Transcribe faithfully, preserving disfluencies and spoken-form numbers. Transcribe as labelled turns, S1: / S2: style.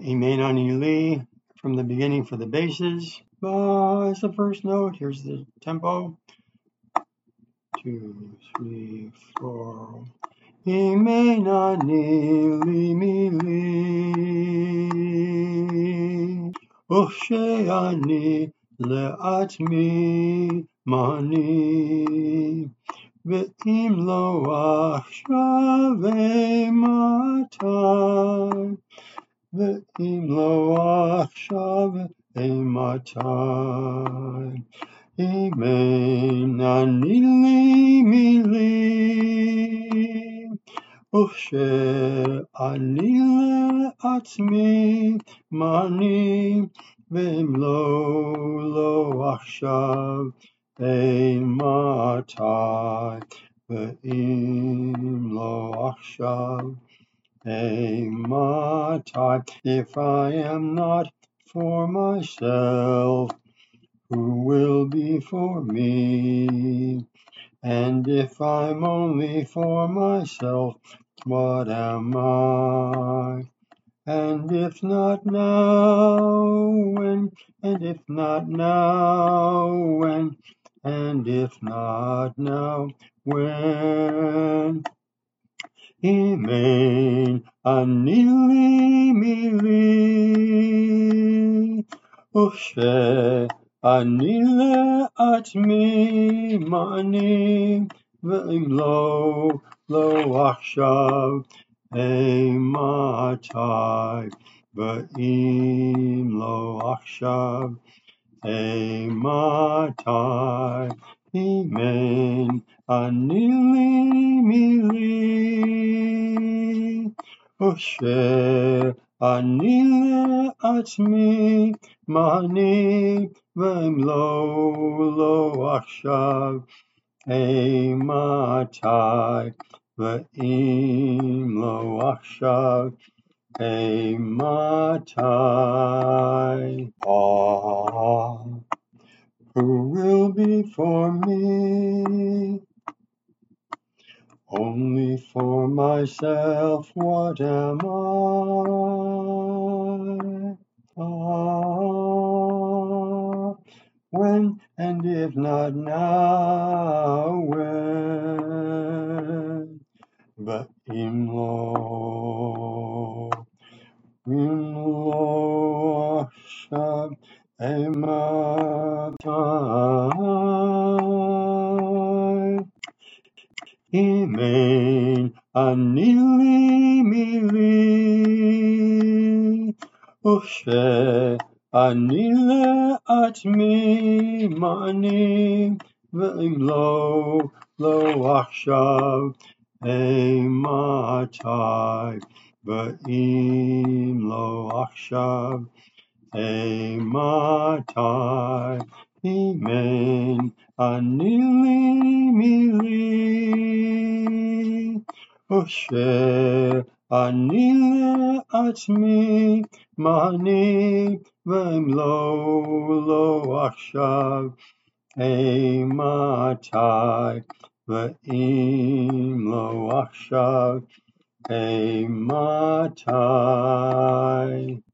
S1: E minor Lee from the beginning for the basses. Ba is the first note. Here's the tempo. Two, three, four. E minor Lee mi li. Usheani le'atmi mani. Ve'im lo achshav eimatai. Ve'im lo achshav eimatai. Amen. Ani li mi li. Ushe'ani le'atmi mani. Ve'im lo lo achshav eimatai. Ve'im lo achshav eimatai. If I am not for myself, who will be for me? And if I'm only for myself, what am I? And if not now, when? And if not now, when? And if not now, when? Amen. Ani li mi li. Ushe ani le'atmi mani. Ve'im lo lo achshav eimatai. Ve'im lo achshav eimatai. Amen. Ani li mi li. Ushe ani le'atmi mani. Ve'im lo lo achshav eimatai. Ve'im lo achshav eimatai. Ah, who will be for me? Only for myself, what am I? Ah, when? And if not now, when? But in lo, in lo achshav eimatai. Amen. Ani li mi li. Ushe ani le'atmi mani. Ve'im lo lo achshav eimatai. Ve'im lo achshav eimatai. Amen. Ani li mi li. Ushe ani le'atmi mani. Ve'im lo lo achshav eimatai. Ve'im lo achshav eimatai.